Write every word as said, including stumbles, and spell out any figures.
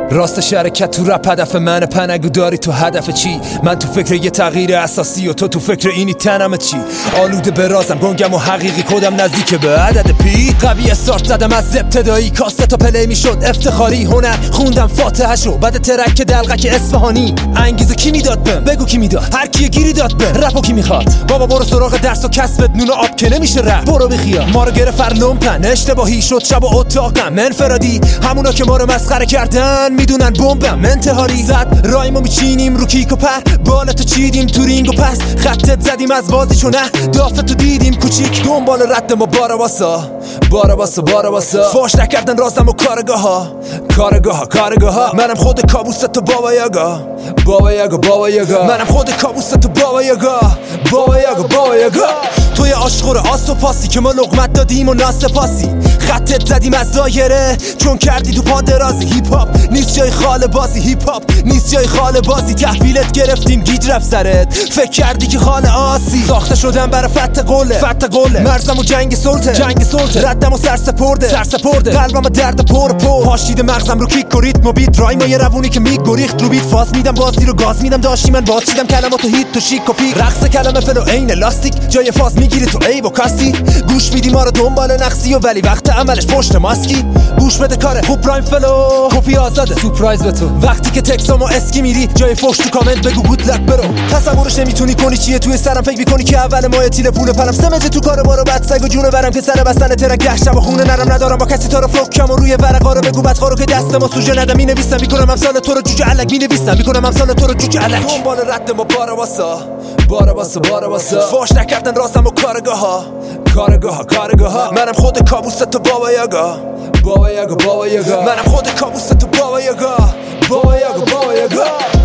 راستش حرکت تو رپ هدف منه، پنگو داری تو هدف چی؟ من تو فکر یه تغییر اساسی و تو تو فکر اینی تنم چی؟ آلوده به رازم گنگم و حقیقی کدم نزدیک به عدد پی. قوی استارت زدم از ابتدایی، کاسته تا پلی میشد افتخاری. هنر خوندم فاتحه شو بعد ترک دلقک اصفهانی. انگیزه کی میداد بهم؟ بگو کی میداد؟ هر کی گیری داد بهم؟ رپو کی میخواد؟ بابا برو سراغ درس و کسبت، نون و آب که نمیشه رپ. برو بخیا ما رو گرفت فرلوم پن، اشتباهی شد شب و اتاقم منفرادی. همونا که ما رو مسخره کردن میدونن بمبم انتحاری. زد رایمو میچینیم رو کیک و پر، بالاتو چیدیم تو رینگ و پس خطت زدیم از بازی چون نه دافتو دیدیم کوچیک. دنبال رد ما بارا واسا بارا واسا بارا واسا فاش نکردن رازم و کارگاه ها کارگاه ها کارگاه ها. منم خود کابوس تو بابا یاگا بابا یاگا بابا یاگا. منم خود کابوس تو بابا یاگا بابا یاگا بابا یاگا. توی آشخور آس و پاسی که ما لقمت دادیم و ناسپاسی. خطت زدیم از دایره چون کردی تو پا درازی. هیپ هاپ نیست جای خال بازی، هیپ هاپ نیست جای خال بازی. تحویلت گرفتیم گیج رفت سرت، فکر کردی که خال آسی. ساخته شدم برای فتح قوله فتح قوله. مرزم و جنگ سلطه جنگ سلطه. ردم و سرسپرده سرسپرده. قلبم و درد پر پر. پاشیده مغزم رو کیک و ریتم و بیت. رایما یه روونی که میگریخت رو بیت. فاز میدم بازی رو گاز میدم داشتی من باز چیدم کلماتو هیت تو شیک و پیک. رقص کلمه فلو عین لاستیک، جای فاز میگیری تو عیب و کاستی. گوش میدی ما رو دنبال نقصی و ولی وقت عملش پشت ماسکی. گوش بده کاره خوب پرایم فلو کپی آزاده سورپرایز به تو. وقتی که تکسامو اسکی میری جای فوش تو کامنت بگو گود لک برو. تصورش نمیتونی کنی چیه توی سرم، فکر میکنی که اول ماه تیل پول پلم سمجه تو کار بارو بعد سگ و جون برم که سر بستن ترک ده شب و خونه نرم ندارم با کسی تا رو فلوکم و روی ورقا رو بگو بدخارو که دست ما سوژه ندم. مینویسم میکنم امثال تو رو جوجه الک مینویسم میکنم امثال تو رو جوجه الک. دنبال رد ما بارا واسا بارا واسا بارا واسا فاش نکردن رازم و کارگاه ها کارگاه ها کارگاه ها. منم خود کابوس تو بابا یاگا بابا یاگا بابا یاگا. منم خود کابوس تو بابا یاگا بابا یاگا بابا یاگا.